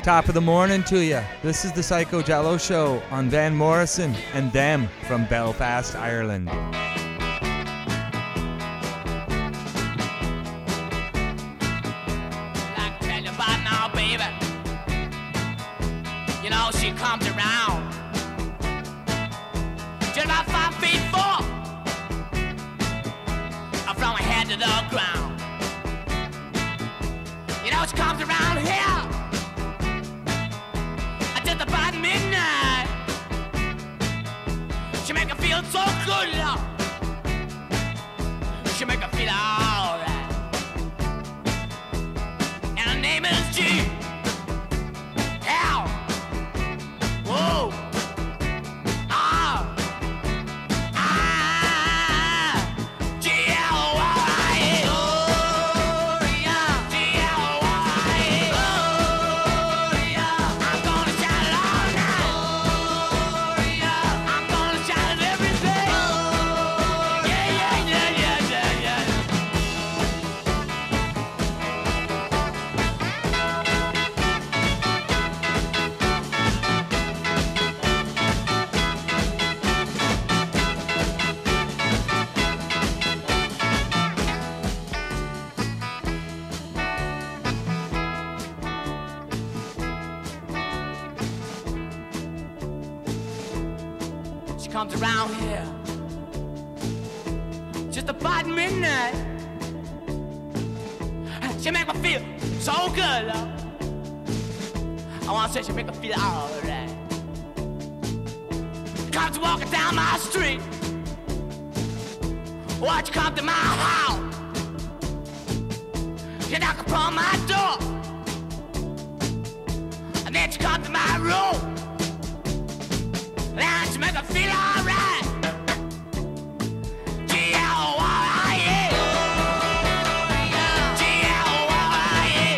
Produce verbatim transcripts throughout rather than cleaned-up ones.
Top of the morning to you. This is the Psycho Jello Show on Van Morrison and Them from Belfast, Ireland. Like to tell you about now, baby. You know she comes around just about five feet four, from her head to the ground. You know she comes around here just about midnight. She make her feel so good, love. She make her feel alright. And her name is G. L. Whoa. Ah. Ah. G L Y A. Gloria. G L Y A. Gloria. I'm gonna shout it all night. Gloria. I'm gonna shout it every day. Yeah, yeah, yeah, yeah, yeah, yeah. She comes around here just about midnight. She make me feel so good, love. I wanna say she make me feel alright. Comes walking down my street. Watch you come to my house. You knock upon my door, and then you come to my room. Now she make her feel alright. G L Y A. G L Y A.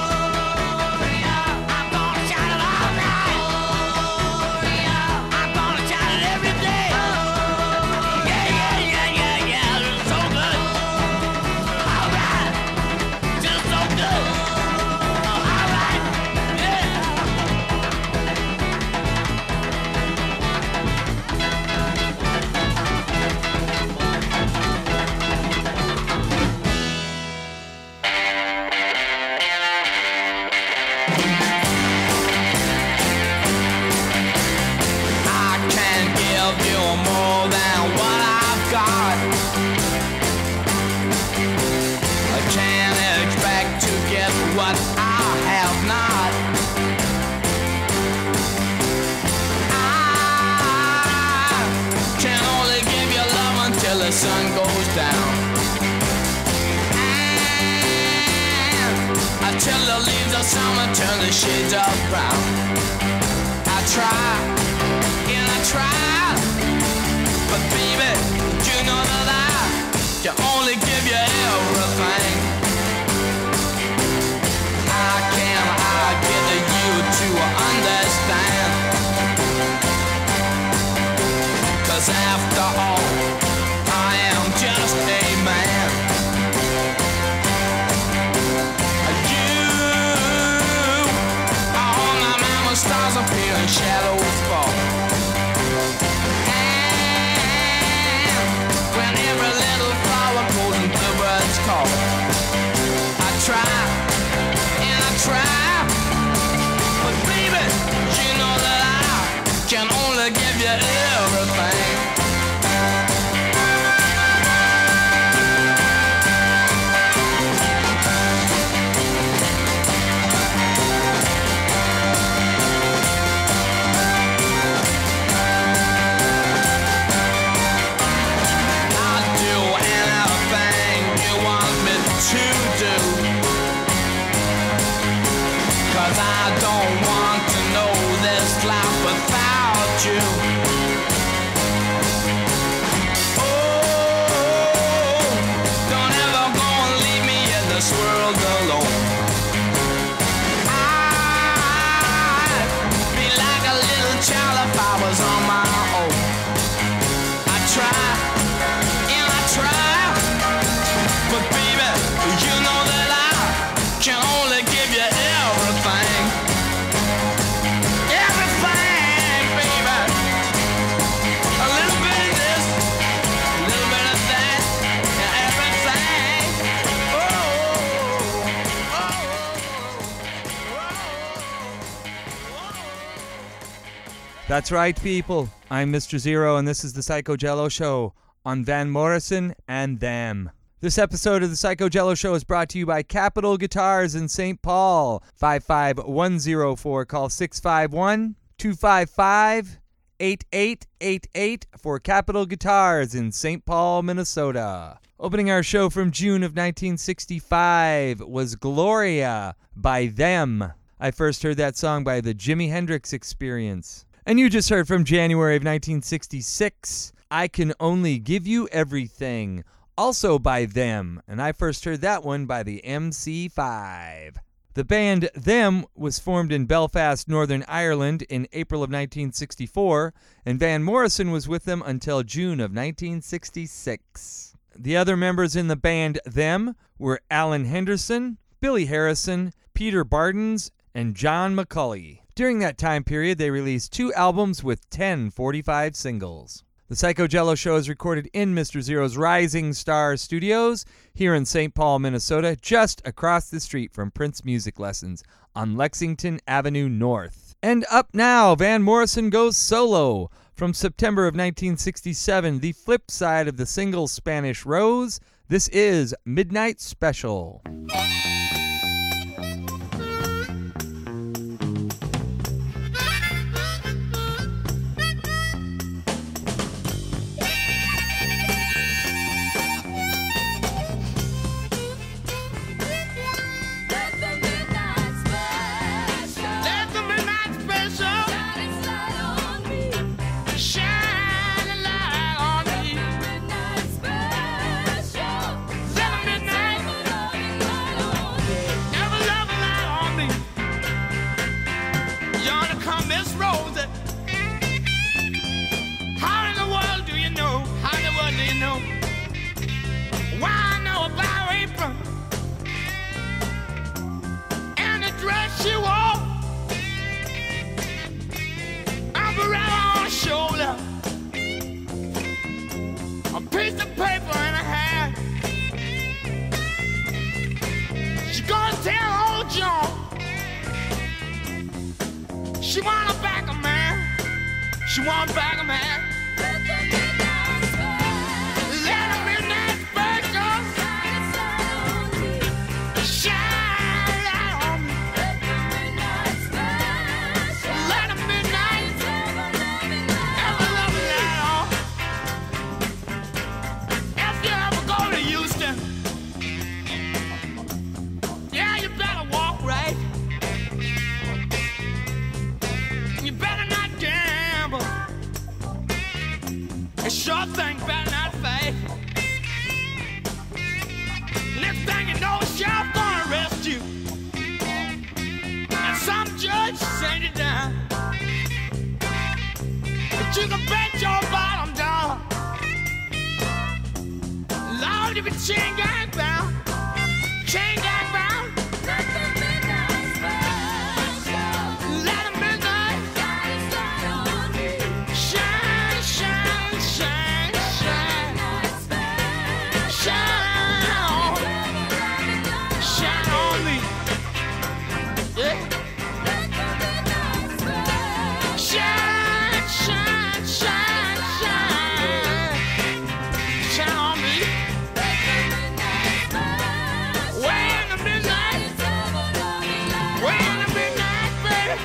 I'm gonna shout it all night. I'm gonna shout it every day. Yeah, yeah, yeah, yeah, yeah. It's so good. Alright. Just so good. Alright. Yeah. I can give you more than what I've got. I can't expect to get what I have not. I can only give you love until the sun goes down. And until the leaves of summer turn the shades of brown. I try, and I try, but baby, you know that I can only give you everything. I can't I get you to understand, 'cause after all, I am just a man. You are all my mama stars appear and shadows fall. And when every little flower goes and the birds call, I try and I try, but baby, you know that I can only give you everything. I'll do anything you want me to do, 'cause I don't want to know this life without you. Oh, don't ever go and leave me in this world alone. I'd be like a little child if I was on my own. I try and I try, but baby, you know that I can only give you everything. That's right, people. I'm Mister Zero, and this is the Psycho Jello Show on Van Morrison and Them. This episode of the Psycho Jello Show is brought to you by Capital Guitars in Saint Paul. five five one zero four. Call six five one, two five five, eight eight eight eight for Capital Guitars in Saint Paul, Minnesota. Opening our show from June of nineteen sixty-five was Gloria by Them. I first heard that song by the Jimi Hendrix Experience. And you just heard from January of nineteen sixty-six, I Can Only Give You Everything, also by Them, and I first heard that one by the M C five. The band Them was formed in Belfast, Northern Ireland in April of nineteen sixty-four, and Van Morrison was with them until June of nineteen sixty-six. The other members in the band Them were Alan Henderson, Billy Harrison, Peter Bardens, and John McCulley. During that time period, they released two albums with ten forty-five singles. The Psycho Jello Show is recorded in Mister Zero's Rising Star Studios here in Saint Paul, Minnesota, just across the street from Prince Music Lessons on Lexington Avenue North. And up now, Van Morrison goes solo. From September of nineteen sixty-seven, the flip side of the single Spanish Rose, this is Midnight Special. She wanna back a man. She wanna back a man. Let the midnight special. Let the midnight special. Shine light on me. Let the midnight special. Let the midnight ever loving light on. If you ever go to Houston, yeah, you better walk right. You better not gamble. A sure thing better not fight. Next thing you know, the sheriff gonna arrest you. And some judge send you down. But you can bet your bottom dollar, Lord, you can chain gang bound. Chain gang bound. Let the midnight special. Let the midnight shine, shine, shine, shine. Shine on, shine on me. Yeah. Shine, shine, shine, shine. Shine on me. Way in the midnight. Way in the midnight, baby.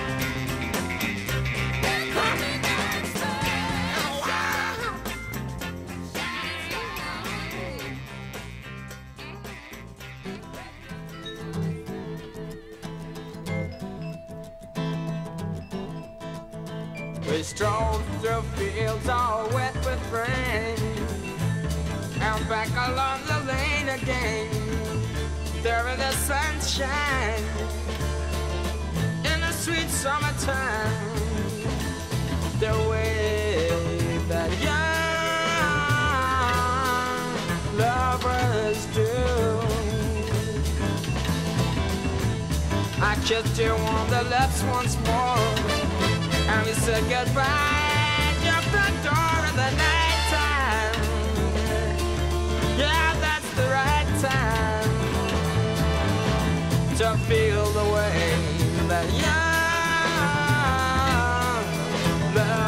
We strolled through fields all wet with rain, and back along the lane again. There in the sunshine, in the sweet summertime, the way that young lovers do. I kissed you on the lips once more, and we said goodbye at the door in the night time. Yeah, that's the right time to feel the way that young love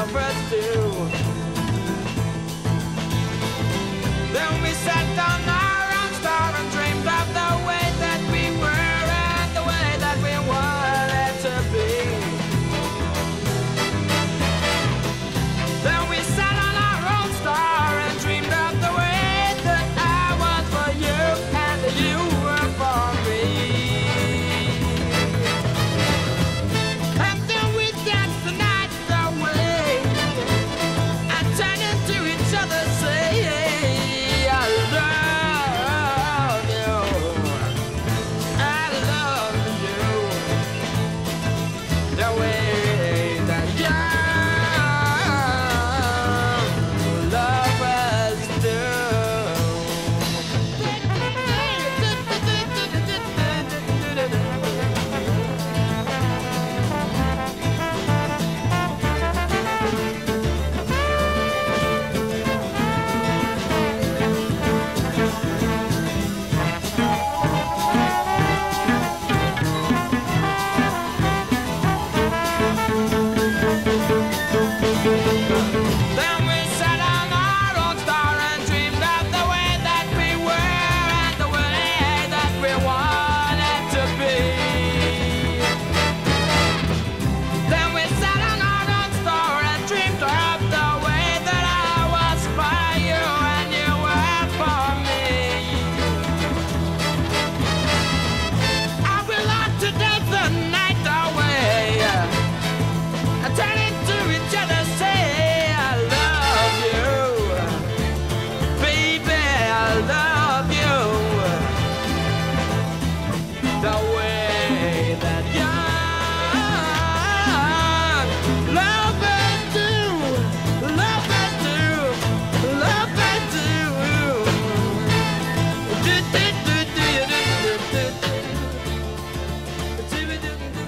the way that young lovers do, lovers do, lovers do. Do, do, do, do, do, do, do, do, do.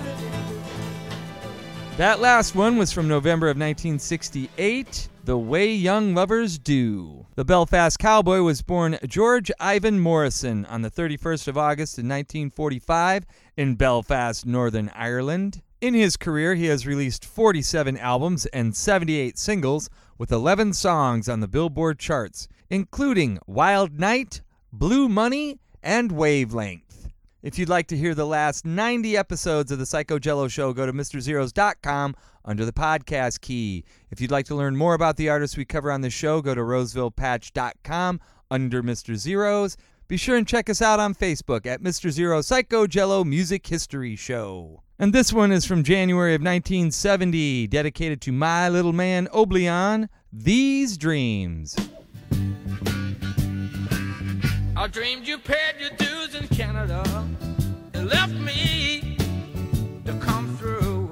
That last one was from November of nineteen sixty-eight, The Way Young Lovers Do. The Belfast Cowboy was born George Ivan Morrison on the thirty-first of August in nineteen forty-five in Belfast, Northern Ireland. In his career, he has released forty-seven albums and seventy-eight singles with eleven songs on the Billboard charts, including Wild Night, Blue Money, and Wavelength. If you'd like to hear the last ninety episodes of the Psycho Jello Show, go to Mr Zeros dot com under the podcast key. If you'd like to learn more about the artists we cover on the show, go to Roseville Patch dot com under Mister Zeros. Be sure and check us out on Facebook at Mister Zero Psycho Jello Music History Show. And this one is from January of nineteen seventy, dedicated to my little man Oblion, These Dreams. I dreamed you paid your dues in Canada and left me to come through.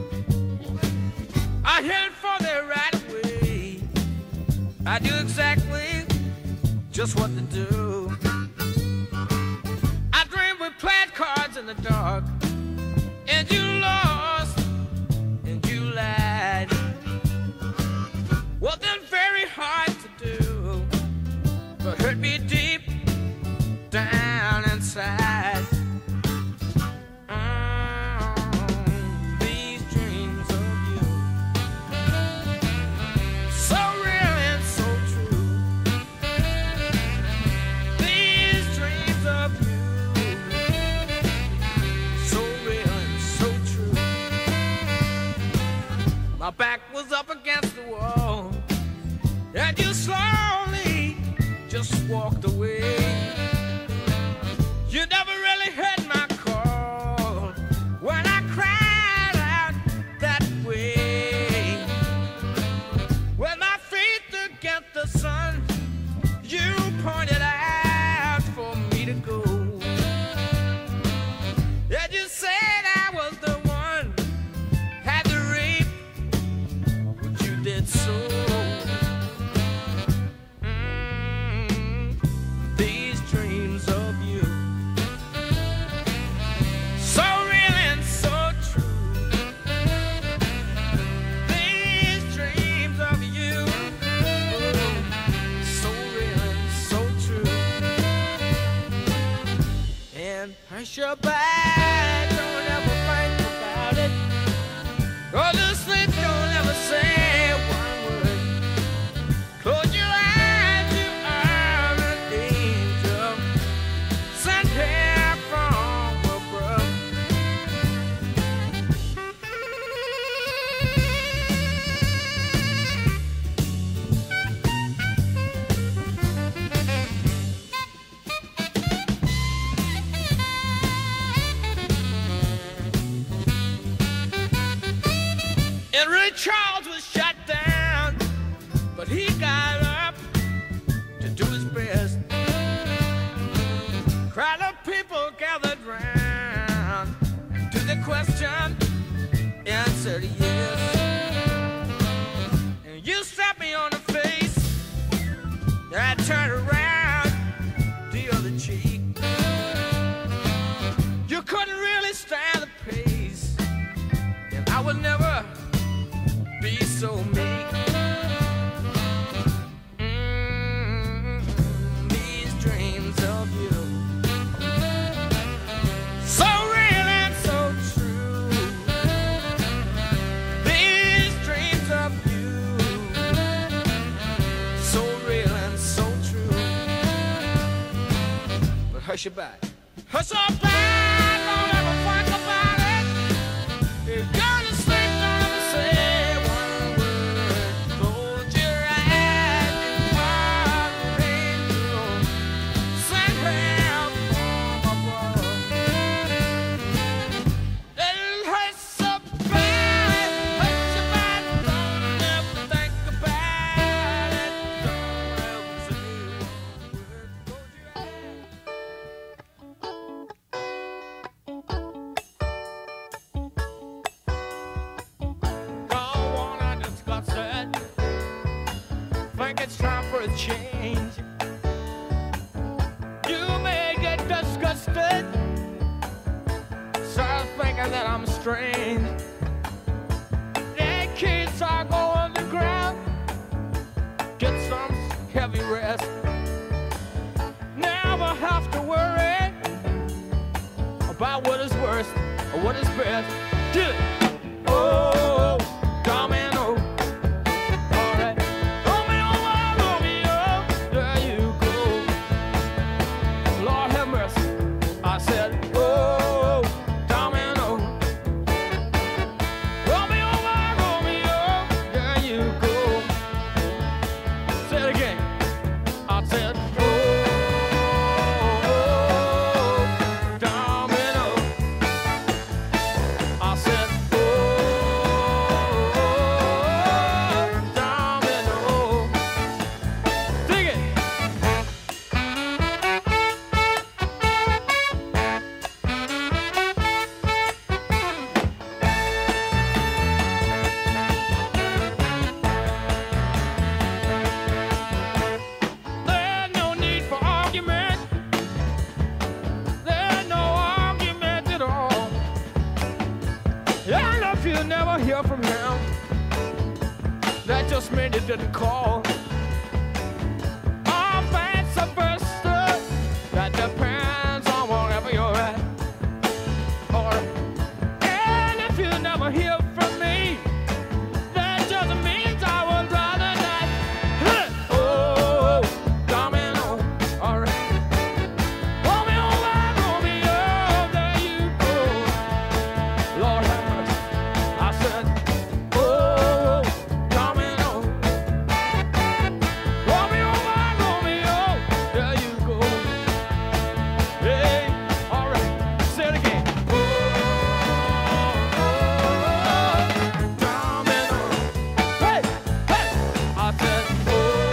I headed for the right way. I knew exactly just what to do. I dreamed we played cards in the dark, and you lost, and you lied. Wasn't very hard to do, but hurt me deep down inside. Mm, these dreams of you, so real and so true. These dreams of you, so real and so true. My back was up against the wall, and you slowly just walked away. You never really heard my call when I cried out that way. With my feet against the sun, you pointed out for me to go. And you said I was the one, had to rape, but you did so. Mm, these dreams of you, so real and so true. These dreams of you, so real and so true. And hush your back, don't ever think about it. Go to sleep, don't ever say one word. Close your eyes, you are an angel sent here from above. And Ray Charles was shot down, but he got up to do his best. Crowd of people gathered round to the question, answered yes. And you slapped me on the face, and I turned around the other cheek. You couldn't really stand the pace, and I would never be so meek. Mm, these dreams of you, so real and so true. These dreams of you, so real and so true. But hush your back, hush your back, don't ever think about it. If you're to sleep, don't ever say one word. Close your eyes, you are an angel sent here from above. Then hush your back, hush your back, don't ever think about it. Don't ever say one word. Close your eyes. for a change. You may get disgusted, start thinking that I'm strange. The kids are going to ground, get some heavy rest. Never have to worry about what is worst or what is best. Get it? Oh, domino. All right. Romeo, Romeo, there you go. Lord have mercy. I said, oh, domino. Romeo, Romeo, there you go. Say it again. I said, oh, domino. I said, oh, domino. Dig it. There's no need for argument. There's no argument at all. And if you never hear from him, that just means he didn't call. Or vice versa, that depends on wherever you're at. Or, and if you never hear from me, that just means I would rather not. Huh. Oh, domino, all right. Romeo, Romeo, there you go. Lord have mercy. I said, oh, domino. Romeo, Romeo, there you go. Hey, all right, say it again. Oh, domino. Hey, hey. I said, oh,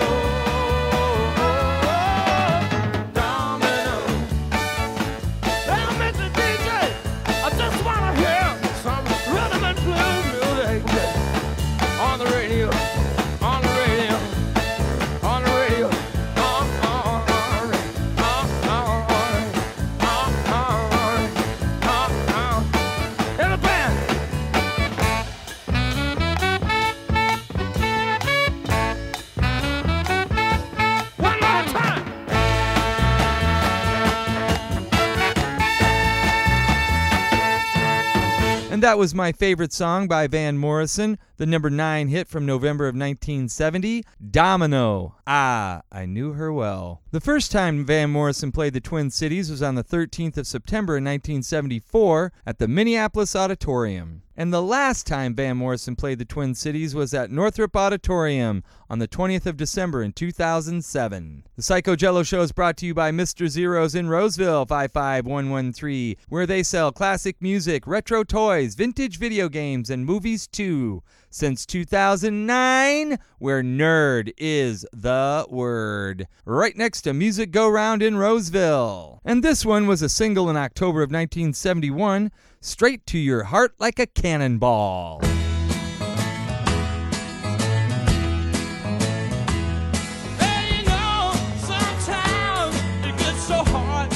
domino. Hey, Mister D J, I just wanna hear some rhythm and blues music on the radio, on the radio, on the radio. Oh, oh, oh, oh, oh, oh, oh, oh, oh. In the band. One more time. And that was my favorite song by Van Morrison, the number nine hit from November of nineteen seventy, Domino. Ah, I knew her well. The first time Van Morrison played the Twin Cities was on the thirteenth of September in nineteen seventy-four at the Minneapolis Auditorium. And the last time Van Morrison played the Twin Cities was at Northrop Auditorium on the twentieth of December in two thousand seven. The Psycho Jello Show is brought to you by Mister Zeros in Roseville, five five one one three, where they sell classic music, retro toys, vintage video games, and movies too. Since two thousand nine, where nerd is the word. Right next to Music Go Round in Roseville. And this one was a single in October of nineteen seventy-one, Straight to Your Heart Like a Cannonball. Hey, you know, sometimes it gets so hard.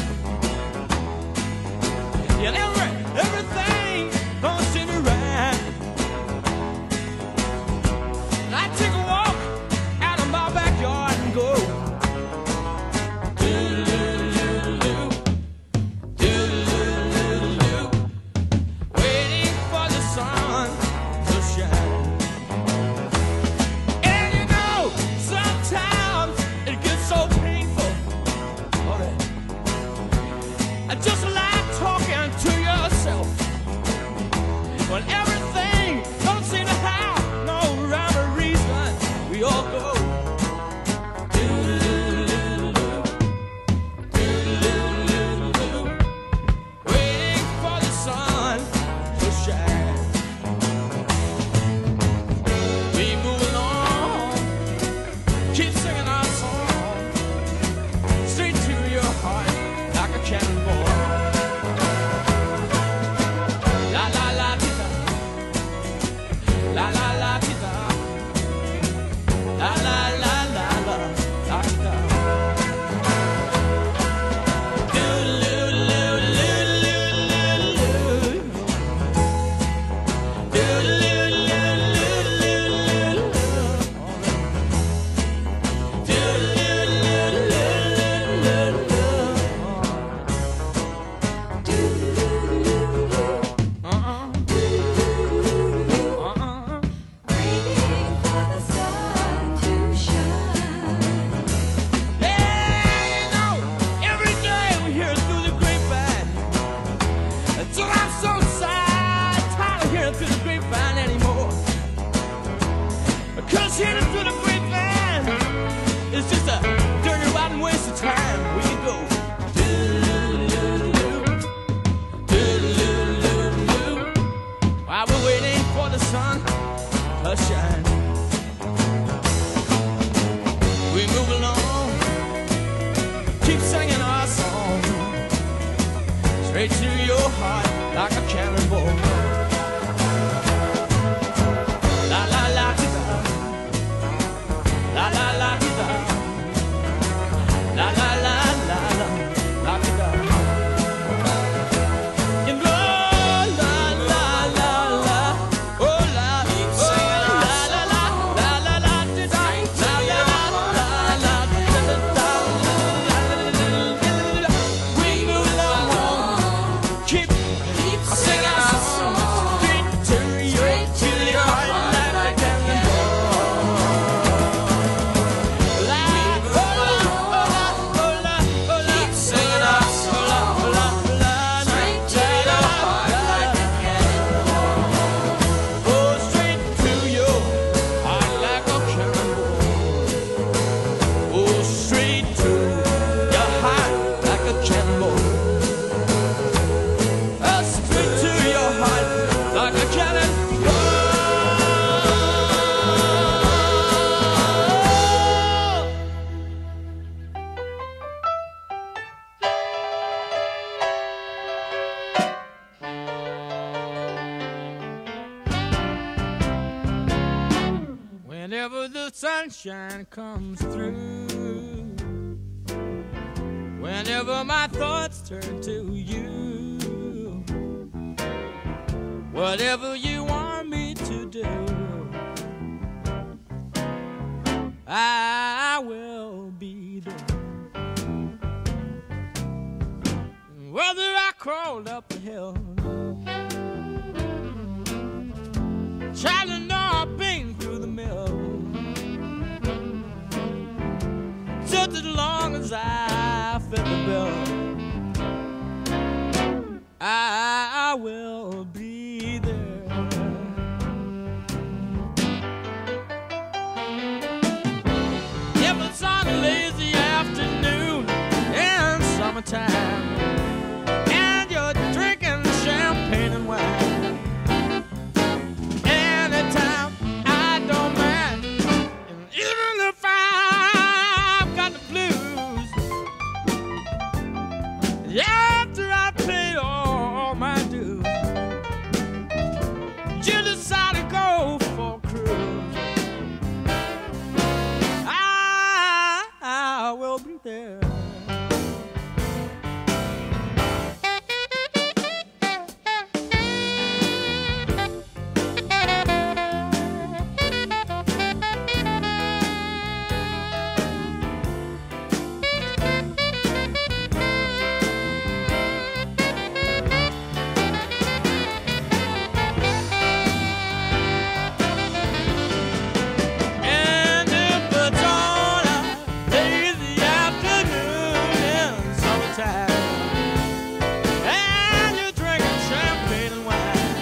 Yeah, every, everything don't seem to right. And I take a walk out of my backyard and go. Do-do-do-do-do, do-do-do-do-do, waiting for the sun to shine. And you know, sometimes it gets so painful. I just like talking to you 'Cause headed through the grapevine, it's just a dirty, rotten waste of time. We can go do-do-do-do-do, do-do-do-do-do, while we're waiting for the sun to shine. We move along, keep singing our song, straight to your heart like a cannonball. La la la da, la la la da, la la la la la la da. You know, la la la la, oh la, oh la la la la la la da, la la la la da da da. We move along, keep keep singing our song, straight to your to your heart like a cannonball. La oh la oh la oh la, keep singing our song, oh la oh la, straight to your heart like a cannonball. Oh, straight to your heart like a cannonball. Oh, straight to your heart like a cannonball. Uh, straight to your heart like a cannonball. Whenever the sunshine comes through, whenever my thoughts turn to you, whatever you want me to do, I will be there. Whether I crawled up the hill, traveling or been through the mill, just as long as I fit the bill, I will be there. If it's on a lazy afternoon in summertime, and you're drinking champagne and wine, anytime I don't mind, and even if I've got the blues, after I paid all my dues, you decide to go for a cruise, I, I will be there. And if it's on a lazy afternoon in summertime, and you're drinking champagne and wine,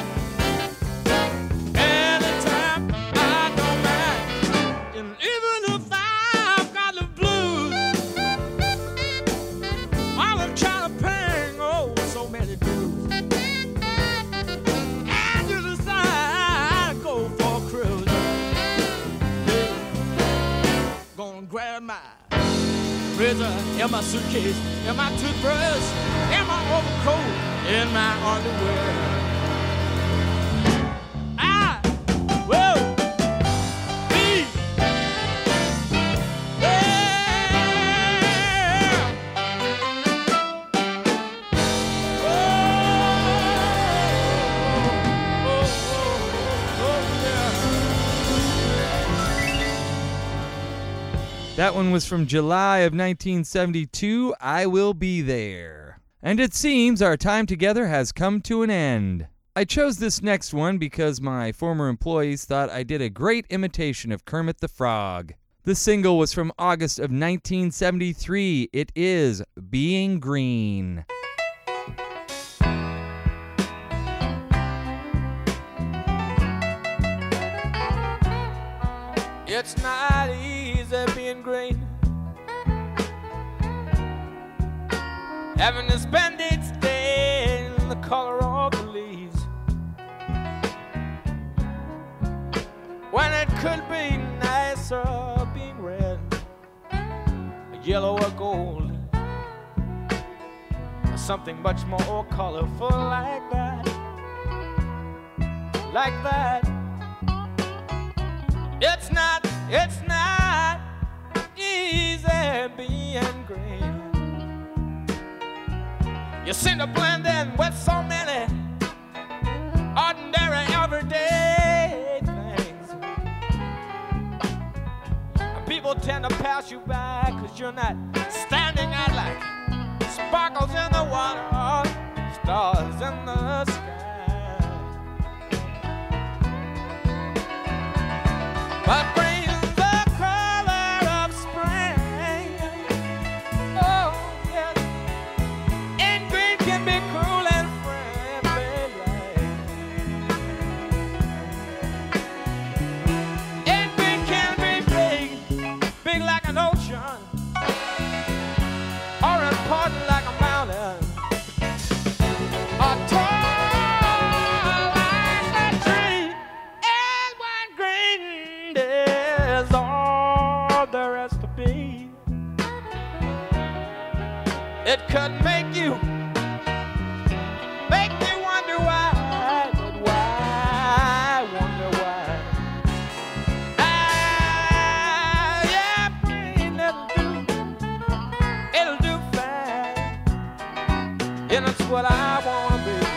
anytime I don't mind, and even if I've got the blues, while I'm trying to pay oh so many dues, and you decide to go for a cruise, yeah, gonna grab my razor in my suitcase, in my toothbrush, in my overcoat, in my underwear. I will be there. Oh, oh, oh, oh, yeah. That one was from July of nineteen seventy-two, I Will Be There. And it seems our time together has come to an end. I chose this next one because my former employees thought I did a great imitation of Kermit the Frog. The single was from August of nineteen seventy-three. It is Being Green. It's not easy being green, having to spend each day in the color of the leaves, when it could be nicer being red, yellow or gold, or something much more colorful like that, like that. It's not, it's not easy being green. You seem to blend in with so many ordinary, everyday things. And people tend to pass you by because you're not standing out like sparkles in the water, stars in the sky. But green's the color of spring. Oh, yes. And green can be cool and friendly. And green can be big, big like an ocean, or important like a mountain, or tall. It could make you, make me wonder why, but why, wonder why. Ah, yeah, green, it'll do, it'll do fine, and it's what I wanna be.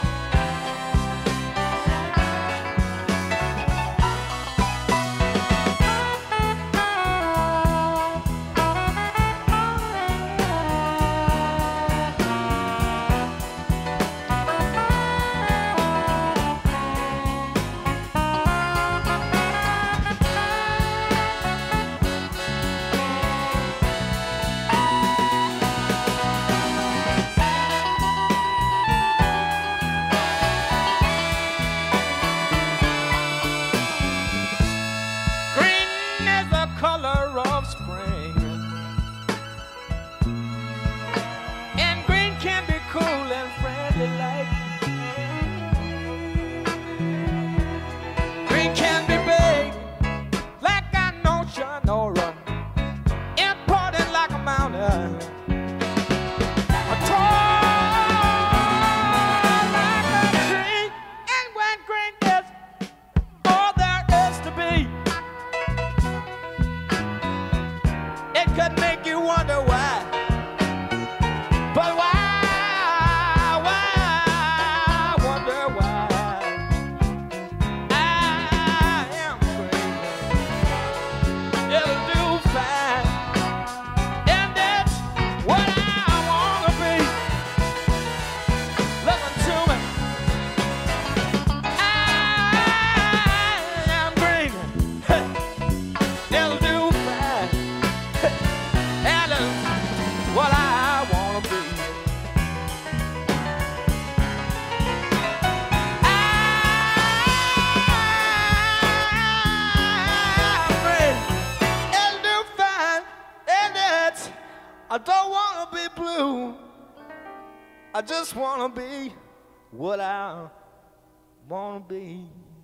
I don't wanna be blue, I just wanna be what I wanna be.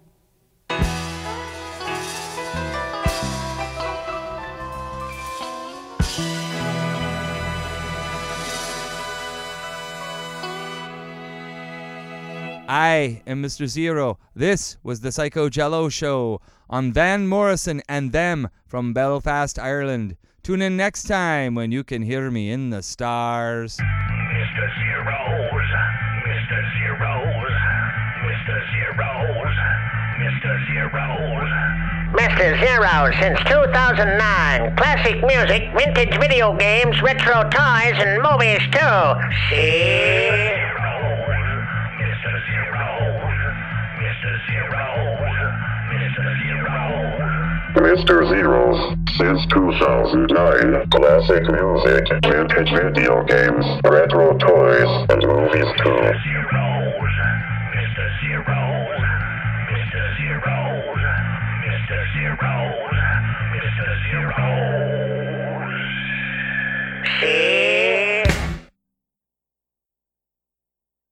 I am Mister Zero. This was the Psycho Jello Show on Van Morrison and Them from Belfast, Ireland. Tune in next time when you can hear me in the stars. Mister Zeros, Mister Zeros, Mister Zeros, Mister Zeros. Mister Zero since two thousand nine. Classic music, vintage video games, retro toys, and movies too. See? Mister Zeros, Mister Zeros, Mister Zeros. Mister Zeros since two thousand nine. Classic music, vintage video games, retro toys, and movies too. Mister Zeros, Mister Zeros, Mister Zeros, Mister Zeros, Mister Zeros.